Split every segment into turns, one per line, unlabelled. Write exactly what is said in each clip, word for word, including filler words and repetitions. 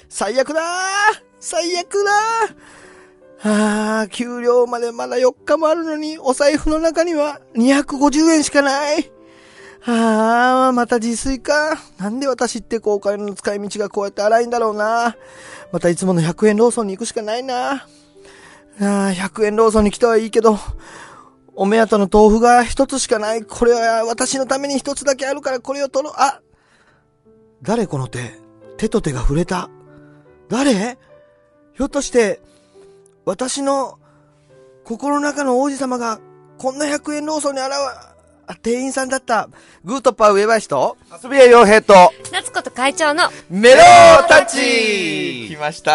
最悪だー最悪だーあー、給料までまだよっかもあるのに、お財布の中にはにひゃくごじゅうえんしかない。あー、また自炊か。なんで私ってこうお金の使い道がこうやって荒いんだろうな。またいつものひゃくえんローソンに行くしかないな。あー、ひゃくえんローソンに来てはいいけど、お目当ての豆腐が一つしかない。これは私のために一つだけあるからこれを取ろう。あ、誰この手。手と手が触れた。誰？ひょっとして、私の心の中の王子様がこんなひゃくえんローソンに現れ、あ、店員さんだった。グートパー上林と
遊び屋洋平と
夏子と会長の
メロータッチ来ました。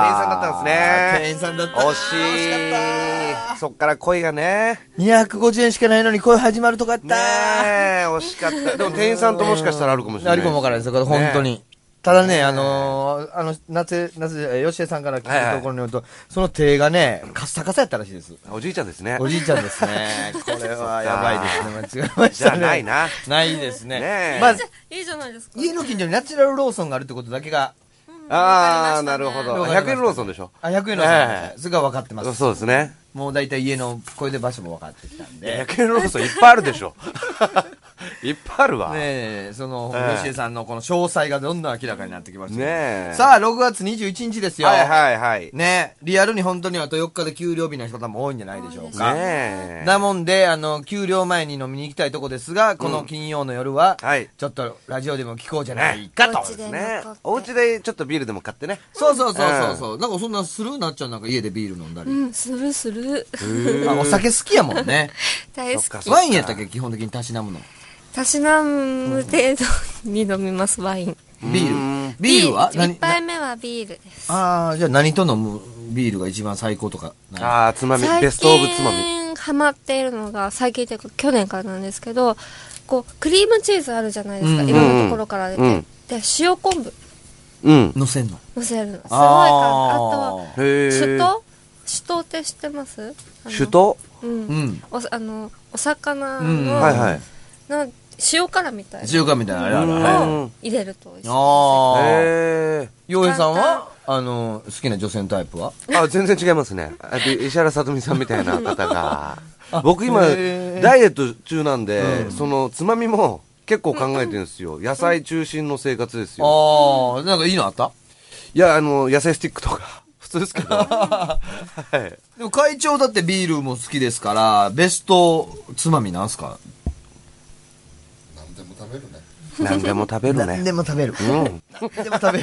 店員さんだったんですね。
店員さんだった。
惜しい。惜しかった。そっから恋がね。
にひゃくごじゅうえんしかないのに恋始まるとかあった。
ねえ、惜しかった。でも店員さんともしかしたらあるかもしれない。
あるかもわからないですよ、本当に。ね、ただね、あのー、あの、夏、夏、吉江さんから聞いたところによると、はいはい、その手がね、カッサカサやったらしいです。
おじいちゃんですね。
おじいちゃんですね。これはやばいですね。間違えましたね。
じゃないな。
ないですね。
ね
まあ、
いいじゃないですか。
家の近所にナチュラルローソンがあるってことだけが。
うん、
あー、なるほど。ひゃくえんローソンでしょ。
あ、ひゃくえんローソン、えー。それが分かってます。
そうですね。
もう大体家のこれで場所も分かってきたんで。
ひゃくえんローソンいっぱいあるでしょ。いっぱいあるわ。
ねえ、その、
えー、
吉江さんのこの詳細がどんどん明らかになってきましたね。
ねえ。
さあ、ろくがつにじゅういちにちですよ。
はいはいはい。
ねえ、リアルに本当にあとよっかで給料日の人も多いんじゃないでしょうか。
ねえ。
だもんで、あの、給料前に飲みに行きたいとこですが、この金曜の夜は、うん、はい、ちょっとラジオでも聞こうじゃないかと。
そうですね。お家でちょっとビールでも買ってね。
そうそうそうそうそう、うん。なんかそんなするなっちゃんなんか家でビール飲んだり。
うん、するする。
あ、お酒好きやもんね。
大好き。
ワインやったっけ基本的にたしなむの。
たしなむ程度に飲みます、ワイン。
ビールビールは
一杯目はビールです。
ああ、じゃあ何と飲むビールが一番最高とか。
ああ、つまみ、ベストオブつまみ。
最近ハマっているのが、最近というか去年からなんですけど、こう、クリームチーズあるじゃないですか、うん、いろんなところから出て。うん、で、塩昆布。
うん。
乗せんの
乗せるの。すごい簡単。あとは、首都首都って知ってます？
首都
うん。うん、おあの、お魚の、うん、
はいはい。
な塩辛みたいな
塩辛みたいなあれある
を入れると美味しい。
ああ。へえ。洋平さんはあの好きな女性のタイプは？
あ、全然違いますね。あと石原さとみさんみたいな方が。僕今ダイエット中なんで、うん、そのつまみも結構考えてるんですよ。野菜中心の生活ですよ。
ああ、なんかいいのあった？
いや、あの野菜スティックとか普通ですけど。はい。
でも会長だってビールも好きですから、ベストつまみなんすか？
食べるね。何でも食べるね。
何でも食べる。
うん。
何でも食べる。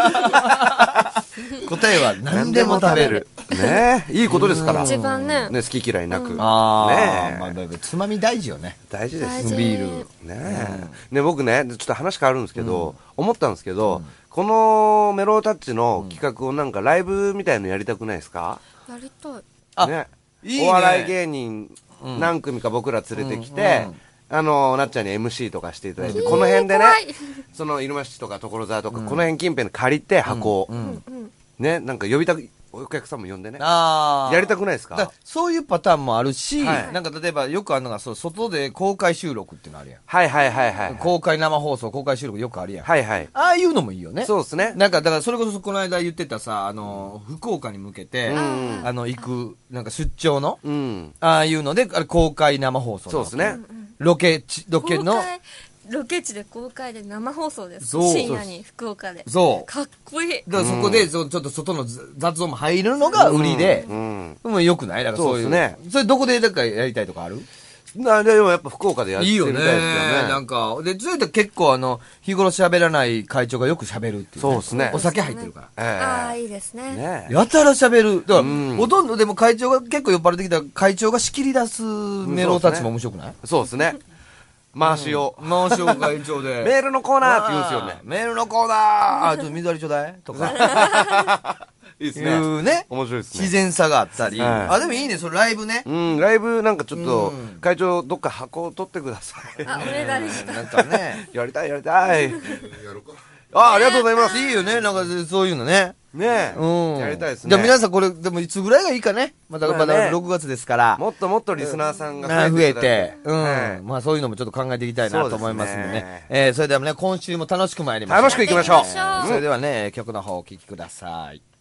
答えは何でも食べる。
ねえ、いいことですから。
一番ね。
ね、好き嫌いなく。
ああ。
ねえ。
まあ、つまみ大事よね。
大事です。
ビール。
ねえ。ね、僕ね、ちょっと話変わるんですけど、思ったんですけど、このメロータッチの企画をなんかライブみたいのやりたくないですか？
やりたい。
あ、
ね。
いいね。
お笑い芸人何組か僕ら連れてきて、あのなっちゃんに エムシー とかしていただいて、この辺でね、その入間市とか所沢とか、この辺近辺で借りて箱を、ね、なんか呼びたく、お客さんも呼んでね、やりたくないですか？
そういうパターンもあるし、なんか例えばよくあるのが、外で公開収録っていうのあるやん。
はいはいはいはい。
公開生放送、公開収録よくあるやん。
はいはい。
ああいうのもいいよね。
そうですね。
なんか、だからそれこそこの間言ってたさ、あの、福岡に向けて、あの、行く、なんか出張の、ああいうので、あれ公開生放送。
そうですね。
ロケ地、ロケの、
ロケ地で公開で生放送です。深夜に福岡で。
そう。
かっこいい。
だからそこで、ちょっと外の雑音も入るのが売りで、うん。もうよくない？だからそういう。そうですね。それどこでだからやりたいとかある？
なでもやっぱ福岡でやってみたいですよね。いいよね。
なんか、で、それって結構あの、日頃喋らない会長がよく喋るっていう。
そうですね。
お酒入ってるから。
ああ、いいですね。
やたら喋る。だから、ほとんどでも会長が結構酔っ払ってきた会長が仕切り出すメロたちも面白くない？
そうですね。回しを。
回しを会長で。
メールのコーナーって言うんですよね。
メールのコーナーあ、ちょっと水割りちょうだいとか。
いいですね。
いうね。
面白いですね。
自然さがあったり。あ、でもいいね、それライブね。
うん、ライブなんかちょっと、会長どっか箱を取ってください。
あ、お願いした。
なんかね。
やりたいやりたい。やろうか。あ、ありがとうございます。
いいよね、なんかそういうのね。
ねえ。
うん。
やりたいですね。
じゃあ皆さんこれ、でもいつぐらいがいいかね。まだ、
まあね
まだろくがつですから。
もっともっとリスナーさんが
増えて、う
はい
ん。まあそういうのもちょっと考えていきたいなと思いますんでね
そうですね。
えー、それではね、今週も楽しく参りましょう。
楽しくいきましょう。
やっていきましょう
それではね、曲の方お聴きください。